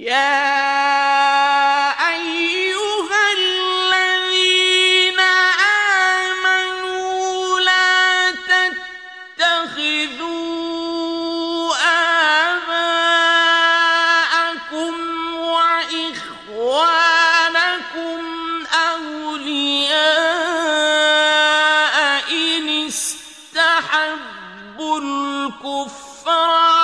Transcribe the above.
يا أيها الذين آمنوا لا تتخذوا آباءكم وإخوانكم أولياء إن استحبوا الكفر